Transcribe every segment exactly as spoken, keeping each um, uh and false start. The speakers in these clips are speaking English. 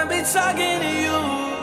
might be talking to you.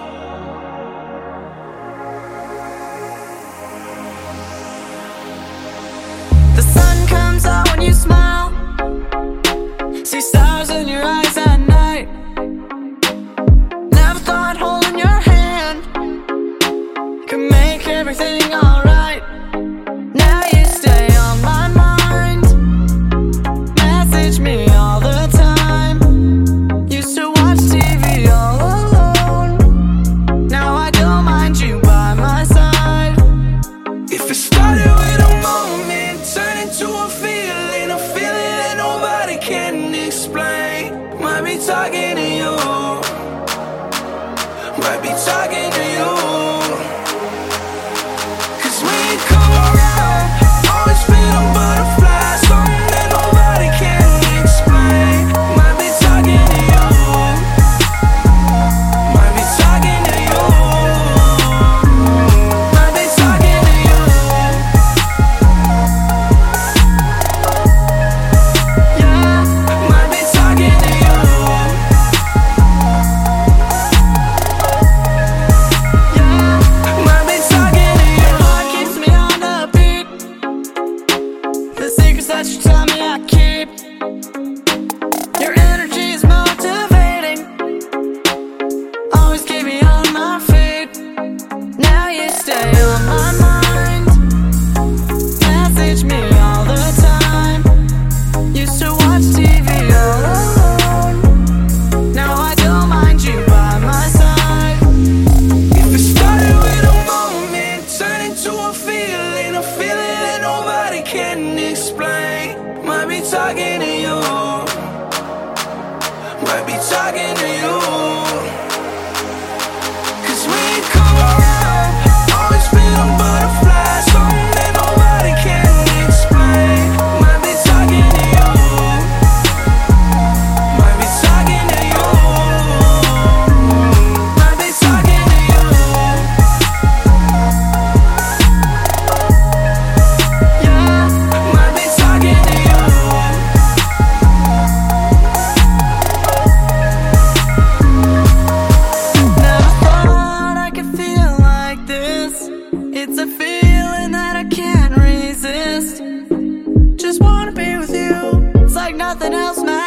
The sun comes out when you smile. See stars in your eyes at night. Never thought holding your hand could make everything alright. Now you stay on my mind, message me all the time. Used to watch T V all alone, now I don't mind you by my side. If it started with a moment, turn into a feeling, a feeling that nobody can explain. Might be talking to you, might be talking to you. Cause when you come around, always feel a butterfly, something that nobody can explain. Might be talking to you, might be talking to you, might be talking to you. Yeah, Might be talking to you. yeah. Might be talking to you. Your heart keeps me on the beat. The secrets that you tell me I keep. Your energy is motivating, always keep me on my feet. Now you stay on my mind, message me all the time. Used to watch T V all alone, now I don't mind you by my side. If it started with a moment, turn into a feeling, a feeling that nobody can explain. Might be talking to you, might be talking to you. Cause when you come around, always feel a butterfly, something that nobody can explain. Might be talking to you, might be talking to you, might be talking to you. Yeah, Might be talking to you. never thought I could feel like this. It's a feeling that I can't resist. Just wanna be with you, it's like nothing else matters.